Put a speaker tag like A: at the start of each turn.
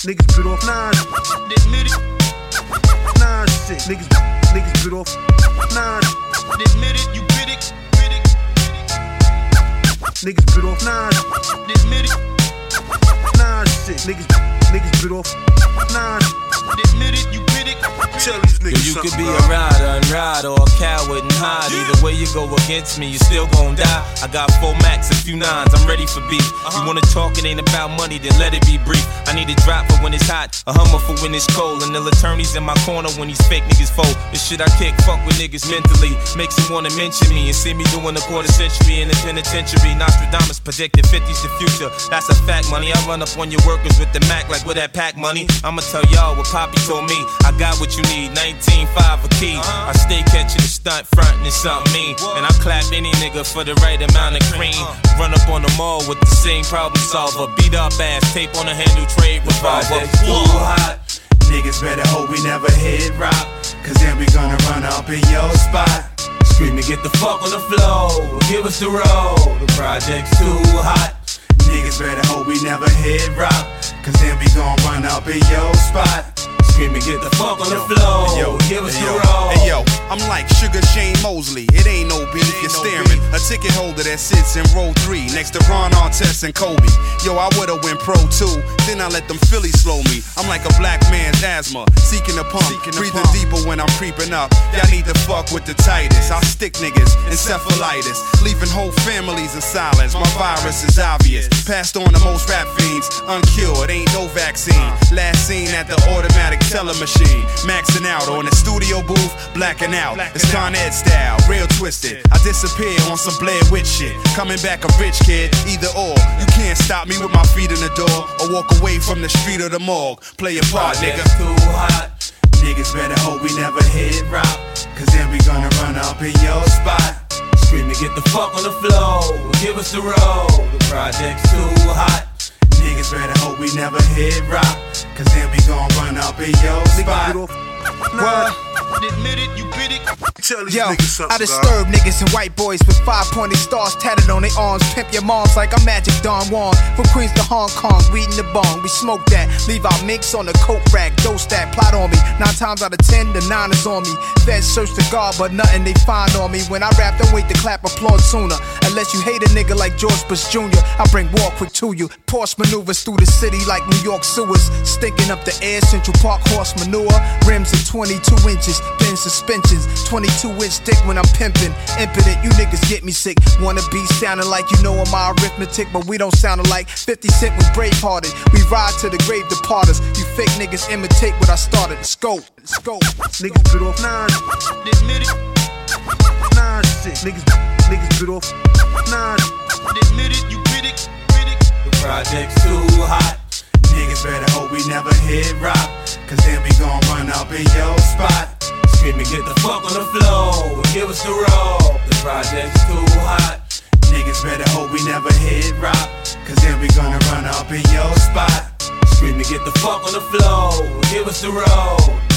A: Niggas bit off nine. Admit it. Nine shit. Niggas bit off nine. Admit it. You bit it. Niggas bit off nine. Admit it. Nine shit. Niggas bit off nine. Admit it. You bit it. Tell these niggas
B: you could be a rider and ride or a coward and hide. Either way you go against me, you still gon' die. I got 4 Max, a few 9s, I'm ready for beef. You wanna talk, it ain't about money, then let it be brief. I need a drop for when it's hot, a Hummer for when it's cold. And the attorneys in my corner when these fake niggas fold. This shit I kick, fuck with niggas mentally. Makes them wanna mention me and see me doing a quarter century in the penitentiary. Nostradamus predicted 50's the future, that's a fact, money. I run up on your workers with the Mac like with that pack money. I'ma tell y'all what Poppy told me. I got what you need, 19.5 a key. I stay catching the stunt front and it's something mean. And I clap any nigga for the right amount of cream. Run up on them all with the same problem solver. Beat up ass, tape on the handle, trade revolver.
C: Too hot. Niggas better hope we never hit rock, cause then we gonna run up in your spot.
B: Screaming, get the fuck on the floor, give us the road. The project's too hot.
C: Niggas better hope we never hit rock, cause then we gon' run up in your spot.
B: Screaming, get the fuck on the floor, give us the road.
D: Hey yo, I'm like Sugar Shane Mosley, it ain't no beef, you're staring. A ticket holder that sits in row 3 next to Ron Artest and Kobe. Yo, I would've went pro too, then I let them Phillies slow me. I'm like a black man's asthma, seeking a pump, breathing deeper when I'm creeping up. Y'all need to fuck with the tightest, I'll stick niggas, encephalitis, leaving whole families in silence. My virus is obvious, passed on to most rap fiends, uncured, ain't no vaccine. Last seen at the automatic teller machine, maxing out on the studio booth, blacking out. It's Con Ed style, real twisted. I disappear on some Blair Witch shit, coming back a rich kid, either or. You can't stop me with my feet in the door, or walk away from the street or the morgue. Play your part, nigga.
C: Too hot. Niggas better hope we never hit rock, cause then we gonna run up in your spot.
B: Screaming, get the fuck on the floor, give us the road. The project's too hot.
C: Niggas better hope we never hit rock, cause then we gon' run up in your spot.
A: What? Admit it, you bit it. Tell these
E: Yo,
A: niggas something,
E: I disturb niggas and white boys with 5-pointed stars tatted on their arms. Pimp your moms like I'm Magic Don Juan. From Queens to Hong Kong, weed in the bong. We smoke that, leave our minks on the coke rack. Dose that, plot on me. 9 times out of 10, the 9 is on me. Feds search the guard, but nothing they find on me. When I rap, don't wait to clap, applaud sooner. Unless you hate a nigga like George Bush Jr., I bring war quick to you. Porsche maneuvers through the city like New York sewers. Stinking up the air, Central Park horse manure. Rims of 22 inches, pin suspensions. 22-inch dick when I'm pimping. Impotent, you niggas get me sick. Wanna be sounding like you know my arithmetic, but we don't sound alike. 50 Cent was brave-hearted. We ride to the grave departers. You fake niggas imitate what I started. Scope.
A: Niggas bit off nine. Admit it. Nine shit. Niggas bit off nine. Admit it. You bit it.
B: The project's too hot.
C: Niggas better hope we never hit rock, cause then we gon' run up in your spot.
B: Screaming, get the fuck on the floor, give us the road. The project's too hot.
C: Niggas better hope we never hit rock, cause then we gonna run up in your spot.
B: Screaming, get the fuck on the floor, give us the road.